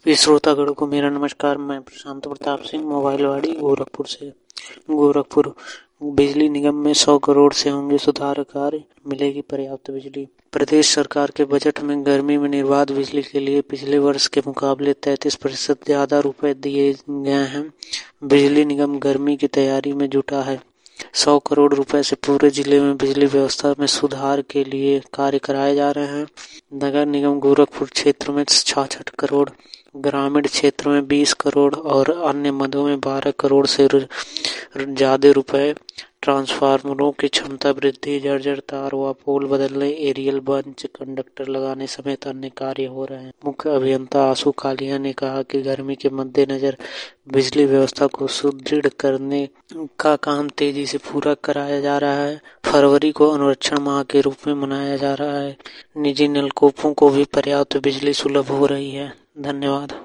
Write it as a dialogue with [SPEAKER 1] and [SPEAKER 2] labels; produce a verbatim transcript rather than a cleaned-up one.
[SPEAKER 1] सभी श्रोतागण को मेरा नमस्कार। मैं प्रशांत प्रताप सिंह, मोबाइलवाड़ी, गोरखपुर से। गोरखपुर बिजली निगम में सौ करोड़ से होंगे सुधार कार्य, मिलेगी पर्याप्त बिजली। प्रदेश सरकार के बजट में गर्मी में निर्बाध बिजली के लिए पिछले वर्ष के मुकाबले तैंतीस प्रतिशत ज्यादा रुपए दिए गए हैं। बिजली निगम गर्मी की तैयारी में जुटा है। सौ करोड़ रुपए से पूरे जिले में बिजली व्यवस्था में सुधार के लिए कार्य कराए जा रहे हैं। नगर निगम गोरखपुर क्षेत्र में छियासठ करोड़, ग्रामीण क्षेत्र में बीस करोड़ और अन्य मदों में बारह करोड़ से ज्यादा रुपए ट्रांसफार्मरों की क्षमता वृद्धि, जर्जर तार व पोल बदलने, एरियल बंच कंडक्टर लगाने समेत अन्य कार्य हो रहे हैं। मुख्य अभियंता आशु कालिया ने कहा कि गर्मी के मद्देनजर बिजली व्यवस्था को सुदृढ़ करने का काम तेजी से पूरा कराया जा रहा है। फरवरी को अनुरक्षण माह के रूप में मनाया जा रहा है। निजी नलकूपों को भी पर्याप्त बिजली सुलभ हो रही है। धन्यवाद।